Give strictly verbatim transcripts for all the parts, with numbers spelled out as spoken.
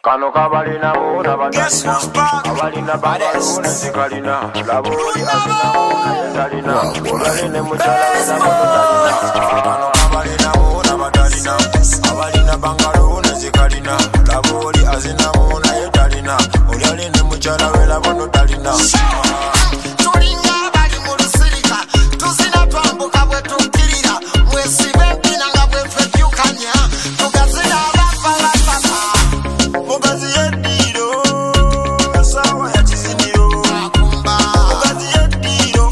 Kano kabalina muna badalina abalina babaluna zikalina labuli azina muna yendalina ugaline muchala wena badalina Kano kabalina muna badalina abalina bangaluna zikalina labuli azina muna yendalina ugaline muchala wena badalina Tulinga bali mu lusirika tuzina twambuka bwe tukirira mwesibe mpina nga bwe fekyukanya tugazina abafala papa Mugazi yediro sawa ya chizindiro akumba Mugazi yediro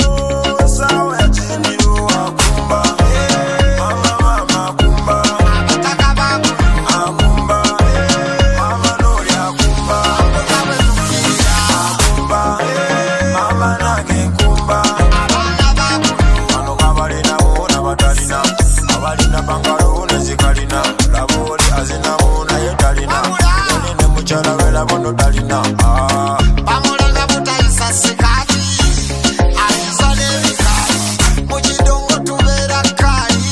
sawa ya chizindiro akumba Mama mama akumba abataka babu akumba Mama nori akumba kabwe tukirira akumba Mama nage kumba abana babu Kano kabalina muna badalina abalina bangaluna zikalina laboli azina muna yedalina Yelene muchala wela bono dalina ah bamulanga butayisa sikati ayizole ebikali mukidongo tubeera kali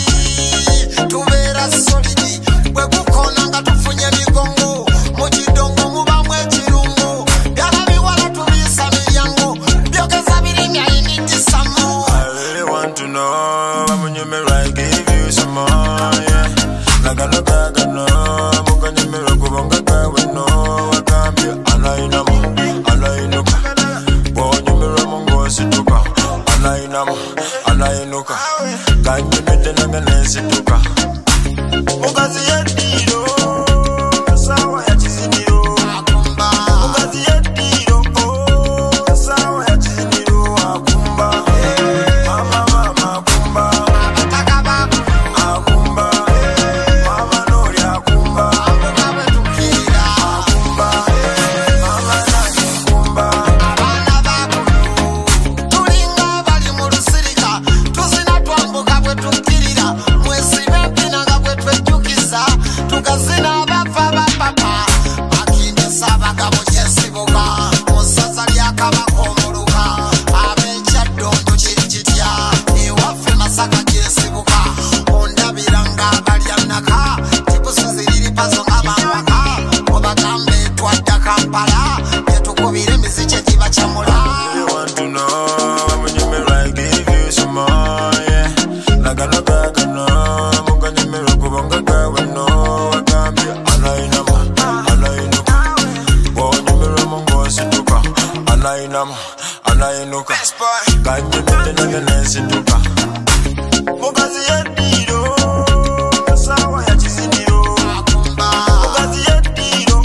tubeera solidi bwe gukona nga tufunye migongo mukidongo mubamu ekirungo byala biwala tubiisa miryango byogeza birimi ayinitisamu I really want to know I'm you me right give you some more yeah Naga naga naga Muga nyemero kubonga kawe no Wakambia anainamo Anainuka Bo nyemero mungo situka Anainamo Anainuka Kanyi mende naga nesituka Mugazi yediro Sawa ya chizindiro akumba Mugazi yediro Sawa ya chizindiro akumba Mama mama akumba abataka babu akumba Mama nori akumba kabwe tukirira akumba Mama nage kumba abana babu tulinga bali mu lusirika tuzina twambuka bwe tukirira mwesibe mpina nga bwe twejjukiza tugazina abafa bapapa bakindisa abagabo kyesibuka mu ssaza lya kabaka omuluka ab'ekyaddondo kiri kitya ewaffe masaka kyesibuka ondabira ng'abalya nnaka tikusuziriri pazo ng'abambaka obagambe twadda kampala yetukubira emiziki egiba kyamula You want to know I'm you right give you some more yeah Naga naga naga Muga nyemero kubonga kawe no Wakambia anainamo Anainuka Bo nyemero mungo situka Anainamo Anainuka Kanyi mende naga nesituka Mugazi yediro Sawa ya chizindiro akumba Mugazi yediro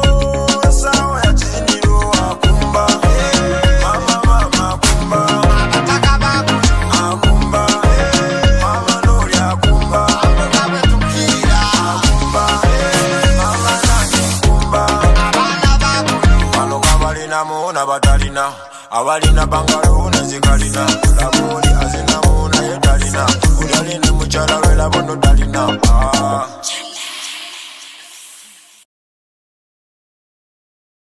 Sawa ya chizindiro akumba Mama mama akumba abataka babu akumba Mama nori akumba kabwe tukirira akumba Mama nage kumba abana babu Kano kabalina muna badalina abalina bangaluna zikalina laboli azina muna yedalina udaline muchala wela bono dalina